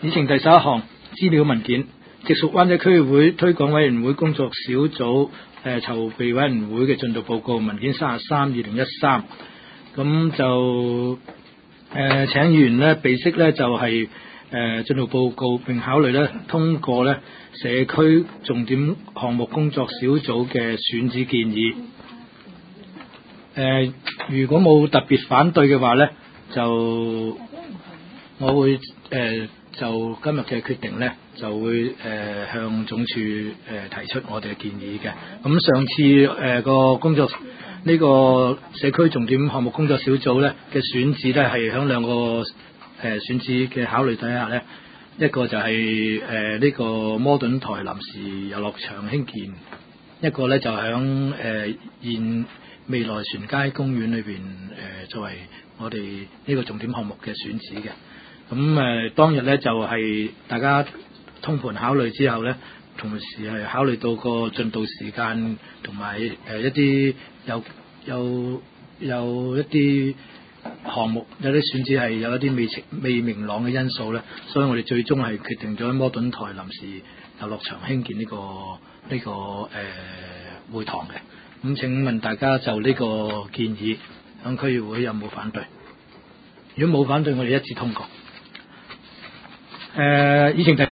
議程第11項資料文件，直屬灣仔區議會推廣委員會工作小組籌備委員會嘅進度報告文件33/2013，咁就請議員呢備悉呢就係進度報告，並考慮呢通過呢社區重點項目工作小組嘅選址建議。如果冇特別反對嘅話呢，就我會就今日嘅決定呢，就會向總署提出我哋嘅建議嘅。咁上次個工作呢個社區重點項目工作小組呢嘅選址呢，係響兩個選址嘅考慮底下呢，一個就係呢個摩頓台臨時遊樂場興建，一個呢就響現未來船街公園裏邊作為我哋呢個重點項目嘅選址嘅。咁當日呢，就係大家通盤考慮之後呢，同時係考慮到個進度時間同埋一啲有一啲項目有啲選址係有一啲未明朗嘅因素呢，所以我哋最終係決定咗喺摩頓台臨時遊樂場興建呢個會堂嘅。咁請問大家就呢個建議響區議會有冇反對？如果冇反對，我哋一致通過。議程第